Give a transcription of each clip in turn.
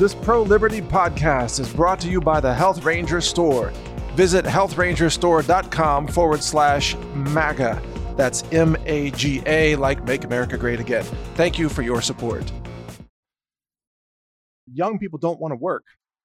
This Pro-Liberty podcast is brought to you by the Health Ranger Store. Visit healthrangerstore.com/MAGA. That's MAGA, like Make America Great Again. Thank you for your support. Young people don't want to work.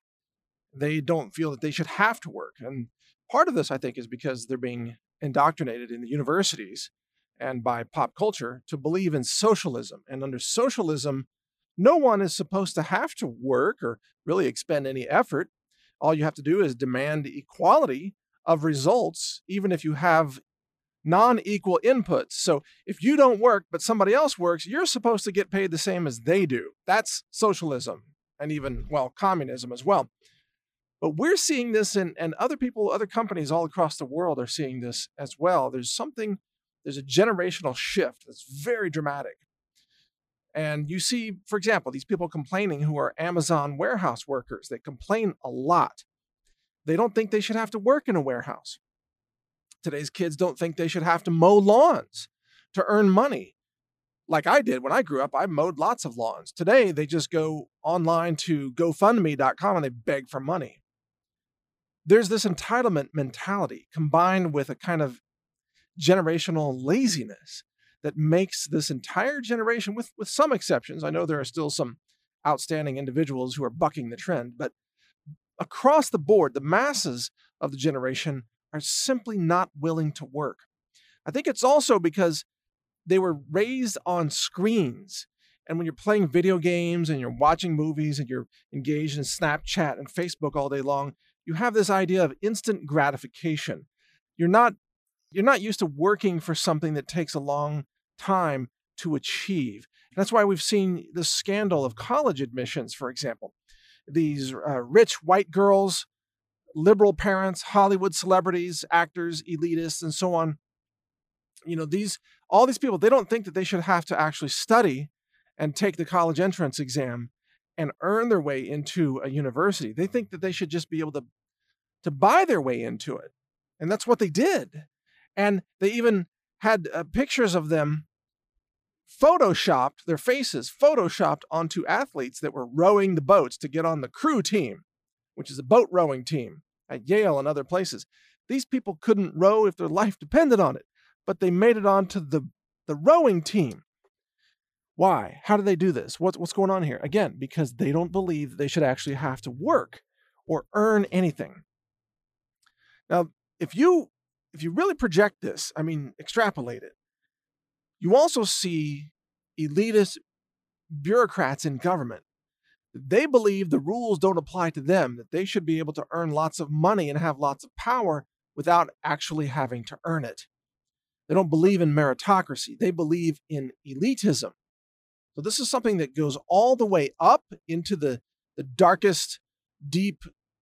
They don't feel that they should have to work. And part of this, I think, is because they're being indoctrinated in the universities and by pop culture to believe in socialism. And under socialism, no one is supposed to have to work or really expend any effort. All you have to do is demand equality of results, even if you have non-equal inputs. So if you don't work, but somebody else works, you're supposed to get paid the same as they do. That's socialism, and even, well, communism as well. But we're seeing this, and other people, other companies all across the world are seeing this as well. There's a generational shift that's very dramatic. And you see, for example, these people complaining who are Amazon warehouse workers. They complain a lot. They don't think they should have to work in a warehouse. Today's kids don't think they should have to mow lawns to earn money. Like I did when I grew up, I mowed lots of lawns. Today, they just go online to GoFundMe.com and they beg for money. There's this entitlement mentality combined with a kind of generational laziness that makes this entire generation, with some exceptions, I know there are still some outstanding individuals who are bucking the trend, but across the board, the masses of the generation are simply not willing to work. I think it's also because they were raised on screens. And when you're playing video games and you're watching movies and you're engaged in Snapchat and Facebook all day long, you have this idea of instant gratification. You're not used to working for something that takes a long time to achieve. And that's why we've seen the scandal of college admissions, for example. These rich white girls, liberal parents, Hollywood celebrities, actors, elitists, and so on. You know, all these people, they don't think that they should have to actually study and take the college entrance exam and earn their way into a university. They think that they should just be able to buy their way into it. And that's what they did. And they even had pictures of them their faces photoshopped onto athletes that were rowing the boats to get on the crew team, which is a boat rowing team at Yale and other places. These people couldn't row if their life depended on it, but they made it onto the rowing team. Why? How do they do this? What's going on here? Again, because they don't believe they should actually have to work or earn anything. Now, if you really project this, extrapolate it, you also see elitist bureaucrats in government. They believe the rules don't apply to them, that they should be able to earn lots of money and have lots of power without actually having to earn it. They don't believe in meritocracy. They believe in elitism. So this is something that goes all the way up into the darkest, deep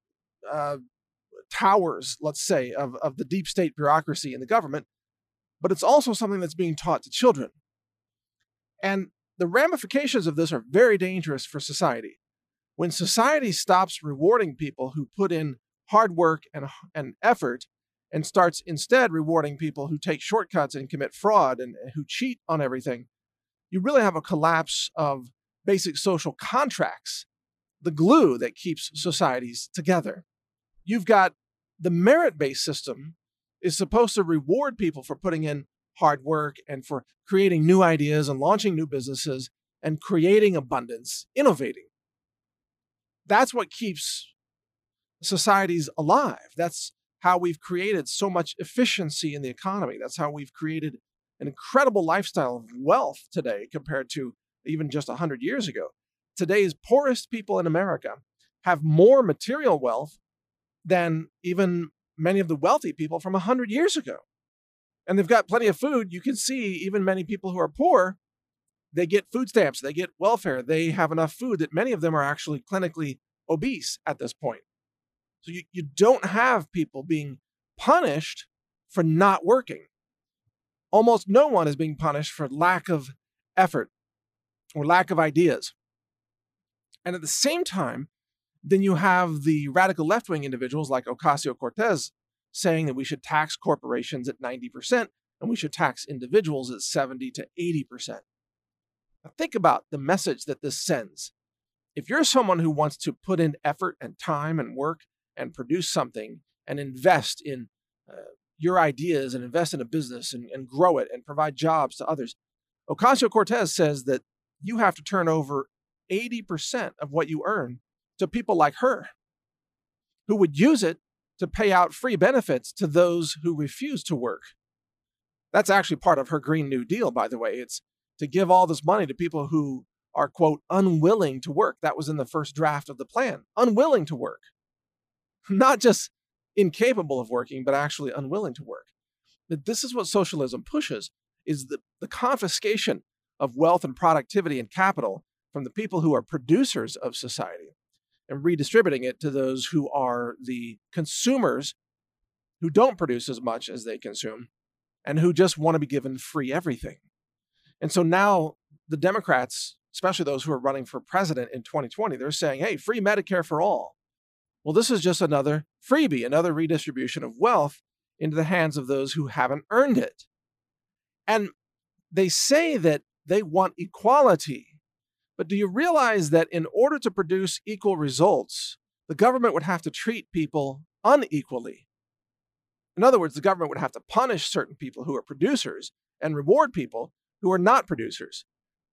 towers, let's say, of the deep state bureaucracy in the government, but it's also something that's being taught to children. And the ramifications of this are very dangerous for society. When society stops rewarding people who put in hard work and effort and starts instead rewarding people who take shortcuts and commit fraud and who cheat on everything, you really have a collapse of basic social contracts, the glue that keeps societies together. You've got the merit-based system is supposed to reward people for putting in hard work and for creating new ideas and launching new businesses and creating abundance, innovating. That's what keeps societies alive. That's how we've created so much efficiency in the economy. That's how we've created an incredible lifestyle of wealth today compared to even just 100 years ago. Today's poorest people in America have more material wealth than even many of the wealthy people from 100 years ago. And they've got plenty of food. You can see even many people who are poor, they get food stamps, they get welfare, they have enough food that many of them are actually clinically obese at this point. So you don't have people being punished for not working. Almost no one is being punished for lack of effort or lack of ideas. And at the same time, then you have the radical left-wing individuals like Ocasio-Cortez saying that we should tax corporations at 90% and we should tax individuals at 70 to 80%. Now think about the message that this sends. if you're someone who wants to put in effort and time and work and produce something and invest in your ideas and invest in a business and grow it and provide jobs to others, Ocasio-Cortez says that you have to turn over 80% of what you earn to people like her, who would use it to pay out free benefits to those who refuse to work. That's actually part of her Green New Deal, by the way. It's to give all this money to people who are, quote, unwilling to work. That was in the first draft of the plan. Unwilling to work. Not just incapable of working, but actually unwilling to work. But this is what socialism pushes, is the confiscation of wealth and productivity and capital from the people who are producers of society and redistributing it to those who are the consumers who don't produce as much as they consume and who just want to be given free everything. And so now the Democrats, especially those who are running for president in 2020, they're saying, hey, free Medicare for all. Well, this is just another freebie, another redistribution of wealth into the hands of those who haven't earned it. And they say that they want equality. But do you realize that in order to produce equal results, the government would have to treat people unequally? In other words, the government would have to punish certain people who are producers and reward people who are not producers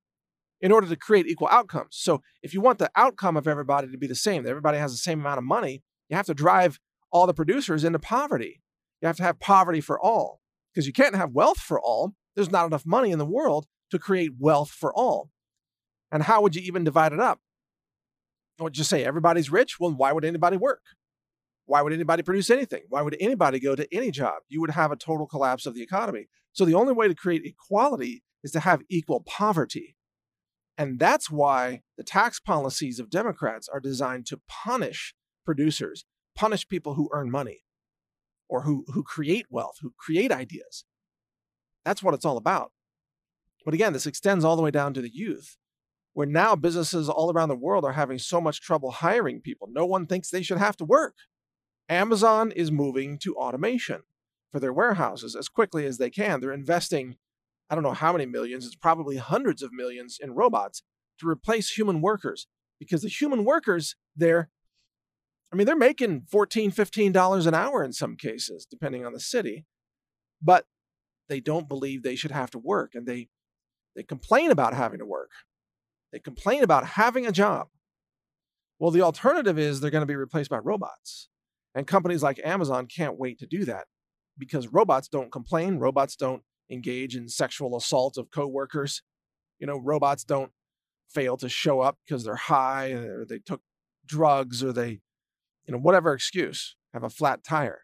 in order to create equal outcomes. So if you want the outcome of everybody to be the same, that everybody has the same amount of money, you have to drive all the producers into poverty. You have to have poverty for all, because you can't have wealth for all. There's not enough money in the world to create wealth for all. And how would you even divide it up? Would you say everybody's rich? Well, why would anybody work? Why would anybody produce anything? Why would anybody go to any job? You would have a total collapse of the economy. So the only way to create equality is to have equal poverty. And that's why the tax policies of Democrats are designed to punish producers, punish people who earn money or who create wealth, who create ideas. That's what it's all about. But again, this extends all the way down to the youth, where now businesses all around the world are having so much trouble hiring people. No one thinks they should have to work. Amazon is moving to automation for their warehouses as quickly as they can. They're investing, I don't know how many millions, it's probably hundreds of millions in robots to replace human workers, because the human workers there, they're making $14, $15 an hour in some cases, depending on the city, but they don't believe they should have to work, and they complain about having to work. They complain about having a job. Well, the alternative is they're going to be replaced by robots, and companies like Amazon can't wait to do that, because robots don't complain, robots don't engage in sexual assault of coworkers. Robots don't fail to show up because they're high or they took drugs or they, whatever excuse, have a flat tire.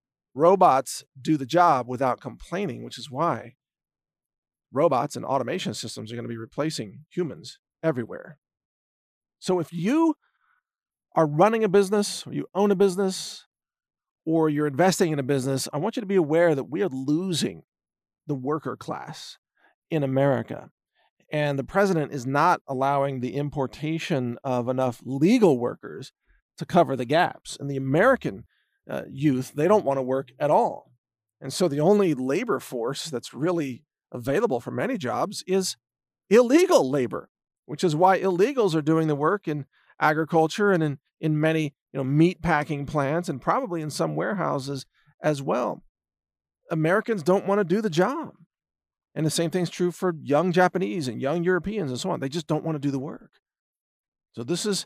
Robots do the job without complaining, which is why robots and automation systems are going to be replacing humans everywhere. So if you are running a business or you own a business or you're investing in a business, I want you to be aware that we are losing the worker class in America. And the president is not allowing the importation of enough legal workers to cover the gaps. And the American youth, they don't want to work at all. And so the only labor force that's really available for many jobs is illegal labor, which is why illegals are doing the work in agriculture and in many meat packing plants and probably in some warehouses as well. Americans don't want to do the job. And the same thing's true for young Japanese and young Europeans and so on. They just don't want to do the work. So this is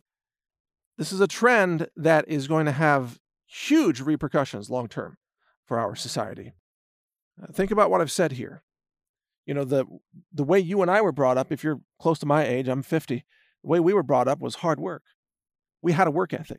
a trend that is going to have huge repercussions long term for our society. Think about what I've said here. The way you and I were brought up, if you're close to my age, I'm 50, the way we were brought up was hard work. We had a work ethic.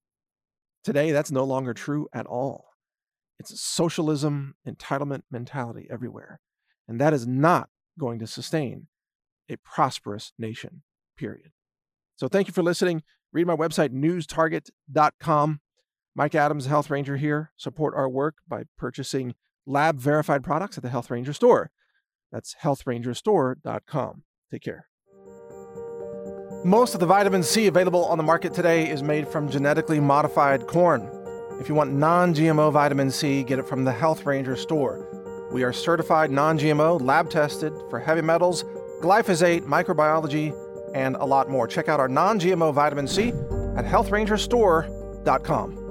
Today, that's no longer true at all. It's a socialism, entitlement mentality everywhere. And that is not going to sustain a prosperous nation, period. So thank you for listening. Read my website, newstarget.com. Mike Adams, Health Ranger here. Support our work by purchasing lab-verified products at the Health Ranger store. That's healthrangerstore.com. Take care. Most of the vitamin C available on the market today is made from genetically modified corn. If you want non-GMO vitamin C, get it from the Health Ranger store. We are certified non-GMO, lab-tested for heavy metals, glyphosate, microbiology, and a lot more. Check out our non-GMO vitamin C at healthrangerstore.com.